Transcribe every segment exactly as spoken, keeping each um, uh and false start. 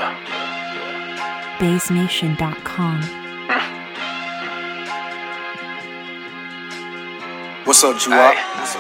Yeah. Bass Nation dot com. What's up, Juwop?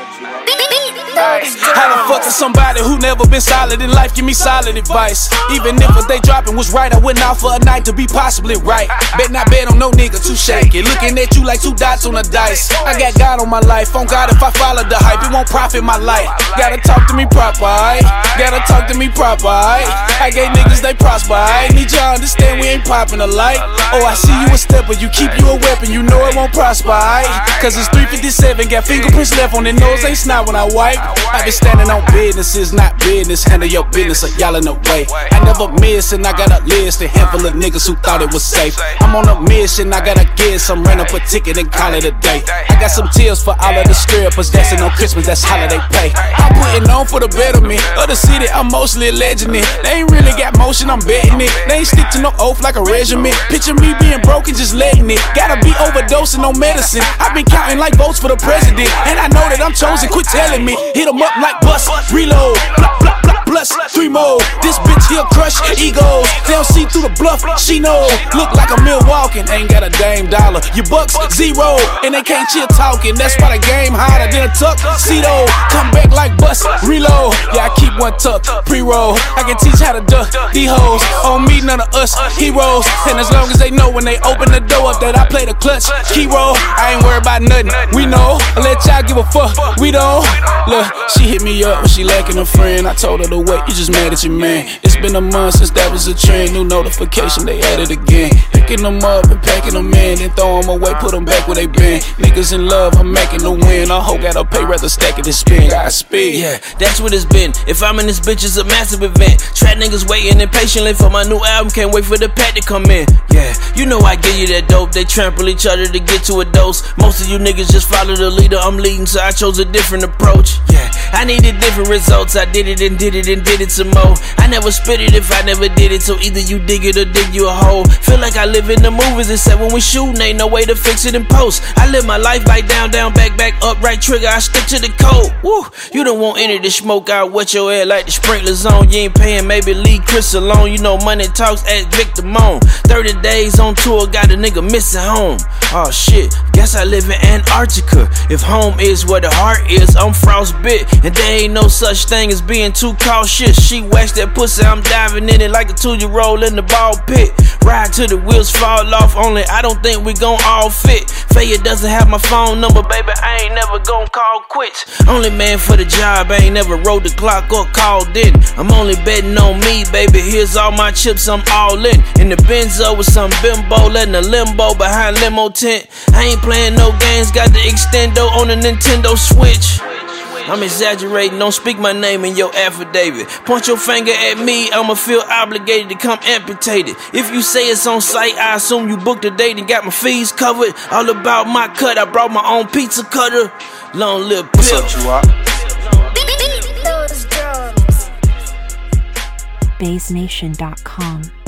How the fuck is somebody who never been solid in life give me solid advice? Even if what they dropping was right, I went out for a night to be possibly right. Bet not bet on no nigga too shaky, looking at you like two dots on a dice. I got God on my life, on God if I follow the hype, it won't profit my life. Gotta talk to me proper, aight? Gotta talk to me proper, aight? I gave niggas they prosper, I need y'all understand we ain't popping a light. Oh, I see you a stepper, you keep you a weapon, you know it won't prosper, aight? Cause it's three fifty-seven, got fingerprints left on their nose, ain't snot when I wipe. I been standing on business, not business. Handle your business or y'all in the way. I never miss and I got a list, a handful of niggas who thought it was safe. I'm on a mission, I gotta get some, ran up a ticket and call it a day. I got some tears for all of the strippers dancing on Christmas, that's holiday pay. I'm putting on for the betterment of the city, I'm mostly alleging it. They ain't really got motion, I'm betting it. They ain't stick to no oath like a regiment. Picture me being broken, just letting it. Gotta be overdosing on medicine. I've been counting like votes for the president, and I know that I'm chosen, quit telling me. Hit 'em up like bust, reload, blah, blah, blah, plus three more. This bitch here crush egos. They don't see through the bluff, she know. Look like a Milwaukee, ain't got a dame dollar. Your bucks zero, and they can't chill talking. That's why the game harder than a tuxedo. Come back like bust, reload. Yeah, I keep one tuck, pre-roll. I can teach how to duck these hoes. On me, none of us heroes. And as long as they know when they open the door up that I play the clutch key roll, I ain't worried about nothing. We know, I let y'all give a fuck. We don't. Look, she hit me up when she lacking a friend. I told her to wait, you just mad at your man. It's been a month since that was a trend. New notification, they at it again. Picking them up and packing them in, then throw them away, put them back where they been. Niggas in love, I'm making the win. I hope gotta pay, rather stack it than spin. I speed. Yeah, that's what it's been. If I'm in this bitch, it's a massive event. Trap niggas waiting impatiently for my new album. Can't wait for the pack to come in. Yeah, you know I give you that dope. They trample each other to get to a dose. Most of you niggas just follow the leader I'm leading, so I chose a different approach. Yeah, I needed different results. I did it and did it and did it some more. I never spit it if I never did it, so either you dig it or dig you a hole. Feel like I live in the movies, except when we shooting, ain't no way to fix it in post. I live my life like down, down, back, back, up, right trigger, I stick to the code. Woo, you don't want any of the smoke, I wet your head like the sprinklers on. You ain't paying, maybe leave Chris alone. You know money talks, ask Victor Moan. thirty days on tour, got a nigga missing home. Oh shit, guess I live in Antarctica. If home is where the heart is, I'm frostbit. And there ain't no such thing as being too cautious. She waxed that pussy, I'm diving in it like a two-year-old in the ball pit. Ride till the wheels fall off, only I don't think we gon' all fit. Faya doesn't have my phone number, baby, I ain't never gon' call quits. Only man for the job, I ain't never rode the clock or called in. I'm only betting on me, baby, here's all my chips, I'm all in. In the Benzo with some bimbo, letting a limbo behind limo tent. I ain't playing no games, got the extendo on the Nintendo Switch. I'm exaggerating, don't speak my name in your affidavit. Point your finger at me, I'ma feel obligated to come amputated. If you say it's on site, I assume you booked a date and got my fees covered. All about my cut, I brought my own pizza cutter. Long live Pip. What's up, Juwop? Bass Nation dot com.